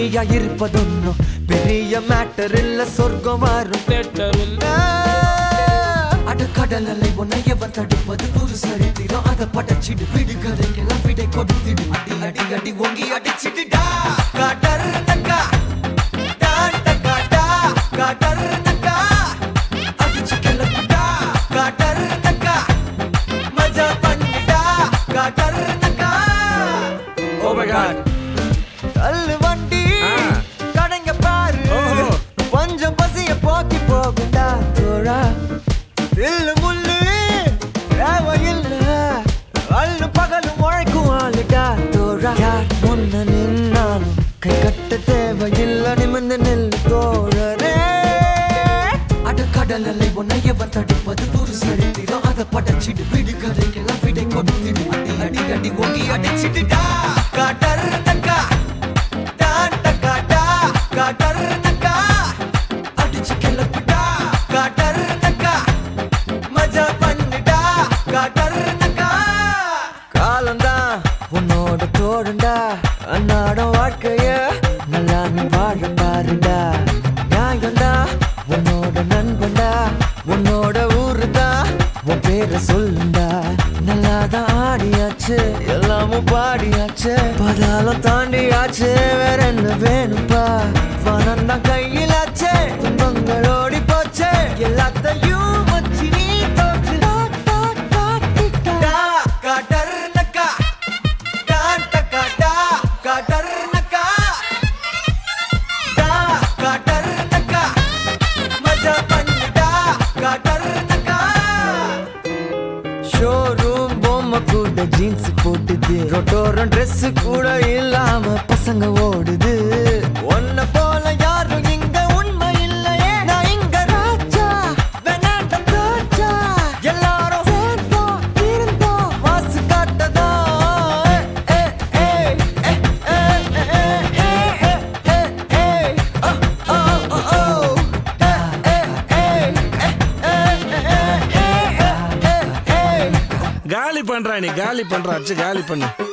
தனியா இருப்பதொன்னும் பெரிய மேட்டர் இல்ல, சொர்க்கம் வரும் தேட்டர் இல்ல. அட கடல் அலை உன்னை எவன் தடுப்பது, புது சரித்திரம் அதை படைச்சிடு, விடுகதைக்கெல்லாம் விடை கொடுத்திடு, அடி அடி அடி ஒங்கி அடிச்சிடுடா. காட்டர் நக்கா டாண்டகடா, காட்டர் நக்கா அடிச்சு கிளப்புடா, காட்டர் நக்கா மஜா பண்ணுடா, காட்டர் நக்கா. Oh my god. தள்ளு வண்டி கடைங்க பாரு, கொஞ்சம் பசிய போக்கி போகுண்டா தோழா. தில்லு முள்ளு தேவையில்ல, அள்ளு பகலும் உழைக்கும் ஆளுடா தோழா. யார் முன்ன நின்னாலும் கை கட்ட தேவையில்ல, நிமிர்ந்து நெல்லு தோழரே. அட கடல் அலை உன்னை எவன் தடுப்பது, ஒரு சரித்திரம் அதை படைச்சிடு, விடுகதைக்கெல்லாம் விடை கொடுத்திடு, அடி அடி அடி ஒங்கி அடிச்சிடுடா. காட்டர் நக்கா டாண்டகடா, காட்டர் நக்கா அடிச்சு கிளப்புடா, காட்டர் நக்கா மஜா பண்ணுடா, காட்டர் நக்கா. காலந்தான் உன்னோட தோழண்டா, அன்னாடம் வாழ்க்கைய நல்லா நீ வாழ பாருடா. நியாயந்தா உன்னோட நண்பன்டா, உன்னோட ஊருதா, உன் பேரை சொல்லுண்டா. நல்லாதான் ஆடியாச்சு, எல்லாமும் பாடியாச்சு, பதாலம் தாண்டியாச்சு, வேற என்ன வேணும்பா. வனந்தான் கையிலாச்சே, துன்பங்களோடி போச்சே, எல்லாத்தையும் வச்சு நீ தோற்று காட்டர் நக்கா டாண்டகடா, காட்டர் நக்கா காட்டர் நக்கா மஜா பண்ணுடா, காட்டர் நக்கா. ஷோரூம் பொம்மை கூட ஜீன்ஸ் போட்டுது, ரொட்டோரம் ட்ரெஸ் கூட இல்லாம பசங்க ஓடுது. ஒன்ன போல யாரும் இங்க உண்மை இல்லையே, நான் இங்க ராஜா வேணாண்டம் ராஜா, எல்லாரும் சேர்ந்தோம் இருந்தோம் வாசு காட்டதா. காலி பண்றா நீ, காலி பண்றா, அச்சு காலி பண்ணு.